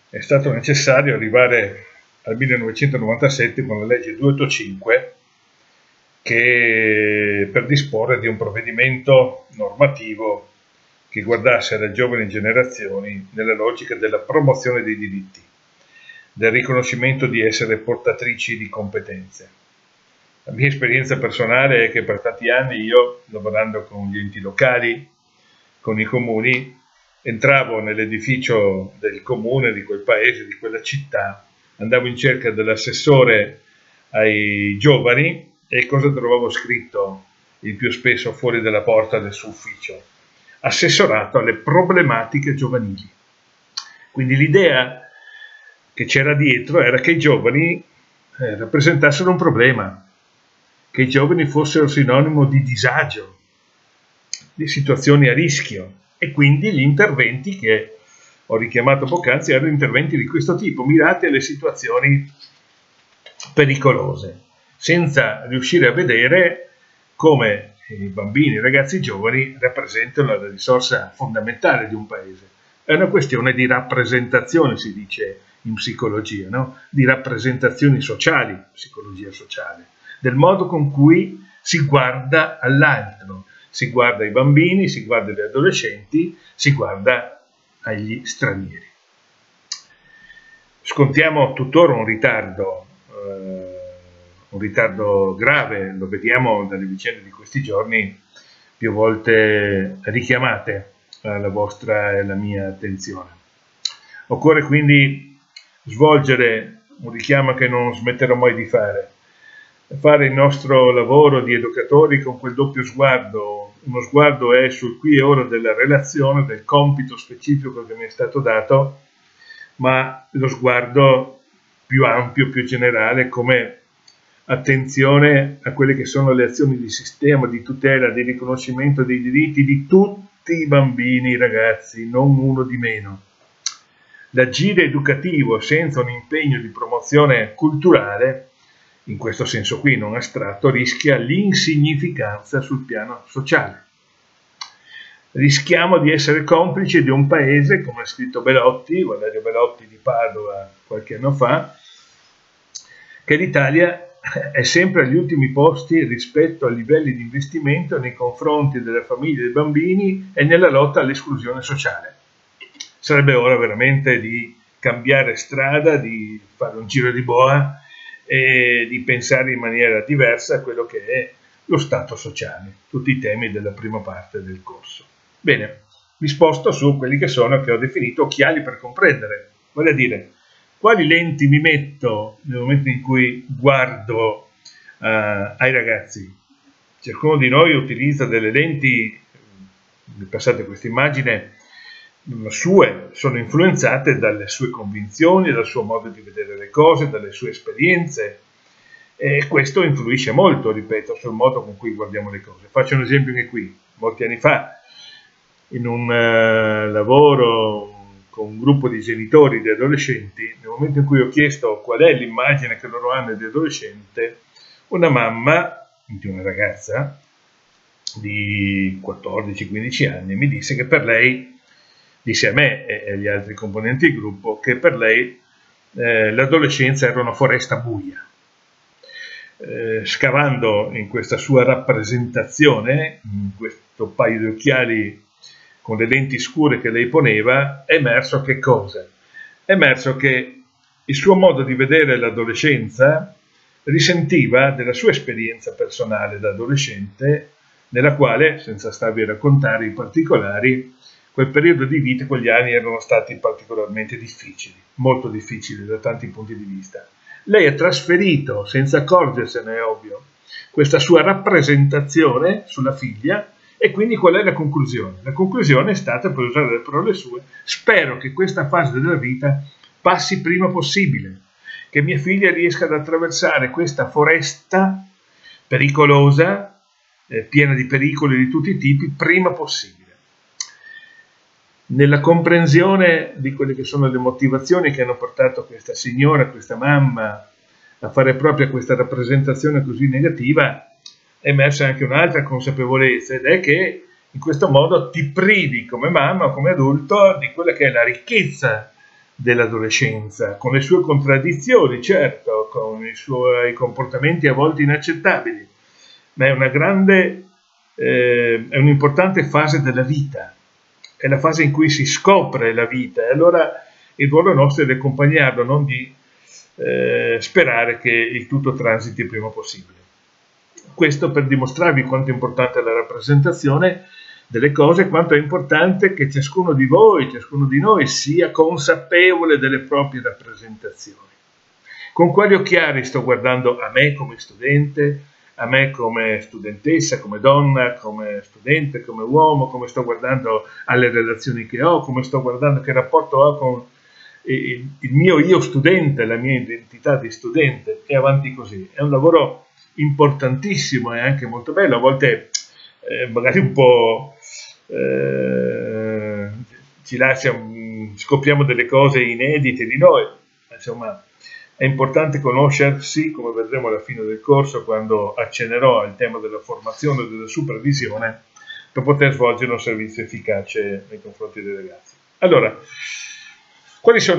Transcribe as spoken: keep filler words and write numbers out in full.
è stato necessario arrivare al millenovecentonovantasette con la legge duecentoottantacinque che per disporre di un provvedimento normativo che guardasse alle giovani generazioni nella logica della promozione dei diritti, del riconoscimento di essere portatrici di competenze. La mia esperienza personale è che per tanti anni io, lavorando con gli enti locali, con i comuni, entravo nell'edificio del comune, di quel paese, di quella città, andavo in cerca dell'assessore ai giovani e cosa trovavo scritto il più spesso fuori dalla porta del suo ufficio? Assessorato alle problematiche giovanili. Quindi l'idea che c'era dietro era che i giovani eh, rappresentassero un problema, che i giovani fossero sinonimo di disagio, di situazioni a rischio, e quindi gli interventi che ho richiamato poc'anzi erano interventi di questo tipo, mirati alle situazioni pericolose, senza riuscire a vedere come i bambini, i ragazzi giovani rappresentano la risorsa fondamentale di un paese. È una questione di rappresentazione, si dice in psicologia, no? Di rappresentazioni sociali, psicologia sociale, del modo con cui si guarda all'altro, si guarda ai bambini, si guarda agli adolescenti, si guarda agli stranieri. Scontiamo tuttora un ritardo, eh, un ritardo grave, lo vediamo dalle vicende di questi giorni, più volte richiamate alla vostra e alla mia attenzione. Occorre quindi svolgere un richiamo che non smetterò mai di fare, fare il nostro lavoro di educatori con quel doppio sguardo. Uno sguardo è sul qui e ora della relazione, del compito specifico che mi è stato dato, ma lo sguardo più ampio, più generale, come attenzione a quelle che sono le azioni di sistema, di tutela, di riconoscimento dei diritti di tutti i bambini, ragazzi, non uno di meno. L'agire educativo senza un impegno di promozione culturale, in questo senso qui non astratto, rischia l'insignificanza sul piano sociale. Rischiamo di essere complici di un paese, come ha scritto Belotti, Valerio Belotti di Padova qualche anno fa, che l'Italia è sempre agli ultimi posti rispetto ai livelli di investimento nei confronti delle famiglie e dei bambini e nella lotta all'esclusione sociale. Sarebbe ora veramente di cambiare strada, di fare un giro di boa e di pensare in maniera diversa a quello che è lo stato sociale, tutti i temi della prima parte del corso. Bene, mi sposto su quelli che sono, che ho definito occhiali per comprendere, vale a dire quali lenti mi metto nel momento in cui guardo uh, ai ragazzi. Ciascuno di noi utilizza delle lenti, mi passate questa immagine, sue, sono influenzate dalle sue convinzioni, dal suo modo di vedere le cose, dalle sue esperienze, e questo influisce molto, ripeto, sul modo con cui guardiamo le cose. Faccio un esempio anche qui. Molti anni fa, in un uh, lavoro con un gruppo di genitori di adolescenti, nel momento in cui ho chiesto qual è l'immagine che loro hanno di adolescente, una mamma di una ragazza di quattordici quindici anni mi disse che per lei, disse a me e agli altri componenti del gruppo, che per lei eh, l'adolescenza era una foresta buia. Eh, scavando in questa sua rappresentazione, in questo paio di occhiali con le lenti scure che lei poneva, è emerso che cosa? È emerso che il suo modo di vedere l'adolescenza risentiva della sua esperienza personale da adolescente, nella quale, senza starvi a raccontare i particolari, quel periodo di vita, quegli anni erano stati particolarmente difficili, molto difficili da tanti punti di vista. Lei ha trasferito, senza accorgersene, è ovvio, questa sua rappresentazione sulla figlia. E quindi qual è la conclusione? La conclusione è stata, per usare le parole sue, spero che questa fase della vita passi prima possibile, che mia figlia riesca ad attraversare questa foresta pericolosa, eh, piena di pericoli di tutti i tipi, prima possibile. Nella comprensione di quelle che sono le motivazioni che hanno portato questa signora, questa mamma, a fare proprio questa rappresentazione così negativa, è emersa anche un'altra consapevolezza, ed è che in questo modo ti privi come mamma o come adulto di quella che è la ricchezza dell'adolescenza, con le sue contraddizioni, certo, con i suoi comportamenti a volte inaccettabili, ma è una grande, eh, è un'importante fase della vita, è la fase in cui si scopre la vita, e allora il ruolo nostro è di accompagnarlo, non di eh, sperare che il tutto transiti il prima possibile. Questo per dimostrarvi quanto è importante la rappresentazione delle cose, quanto è importante che ciascuno di voi, ciascuno di noi sia consapevole delle proprie rappresentazioni. Con quali occhiali sto guardando a me come studente, a me come studentessa, come donna, come studente, come uomo, come sto guardando alle relazioni che ho, come sto guardando, che rapporto ho con il, il mio io studente, la mia identità di studente, e avanti così. È un lavoro importantissimo e anche molto bello, a volte eh, magari un po' eh, ci lascia, scopriamo delle cose inedite di noi, insomma è importante conoscersi, come vedremo alla fine del corso quando accennerò al tema della formazione e della supervisione, per poter svolgere un servizio efficace nei confronti dei ragazzi. Allora, quali sono